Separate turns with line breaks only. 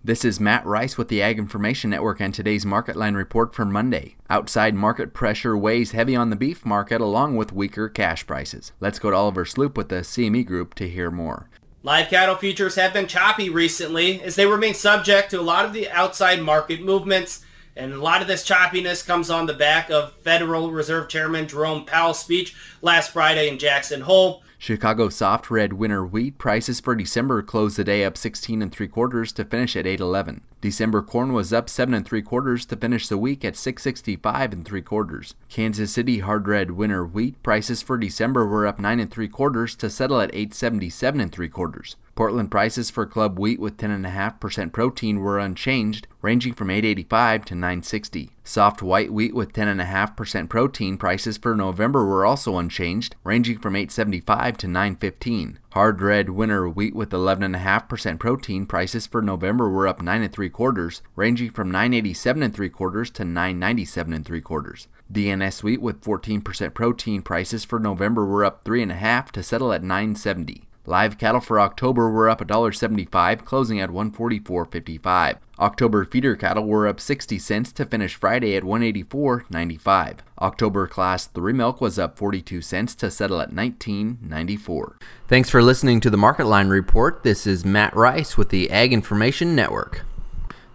This is Matt Rice with the Ag Information Network and today's Market Line report for Monday. Outside market pressure weighs heavy on the beef market along with weaker cash prices. Let's go to Oliver Sloop with the CME Group to hear more.
Live cattle futures have been choppy recently as they remain subject to a lot of the outside market movements. And a lot of this choppiness comes on the back of Federal Reserve Chairman Jerome Powell's speech last Friday in Jackson Hole.
Chicago soft red winter wheat prices for December closed the day up 16 3/4 to finish at 8.11. December corn was up 7 3/4 to finish the week at 665 3/4. Kansas City hard red winter wheat prices for December were up 9 3/4 to settle at 877 3/4. Portland prices for club wheat with 10.5% protein were unchanged, ranging from $8.85 to $9.60. Soft white wheat with 10.5% protein prices for November were also unchanged, ranging from $8.75 to $9.15. Hard red winter wheat with 11.5% protein prices for November were up 9 3/4, ranging from $9.87 3/4 to $9.97 3/4. DNS wheat with 14% protein prices for November were up 3.5 to settle at $9.70. Live cattle for October were up $1.75, closing at $144.55. October feeder cattle were up 60 cents to finish Friday at $184.95. October Class 3 milk was up 42 cents to settle at $19.94. Thanks for listening to the Market Line Report. This is Matt Rice with the Ag Information Network.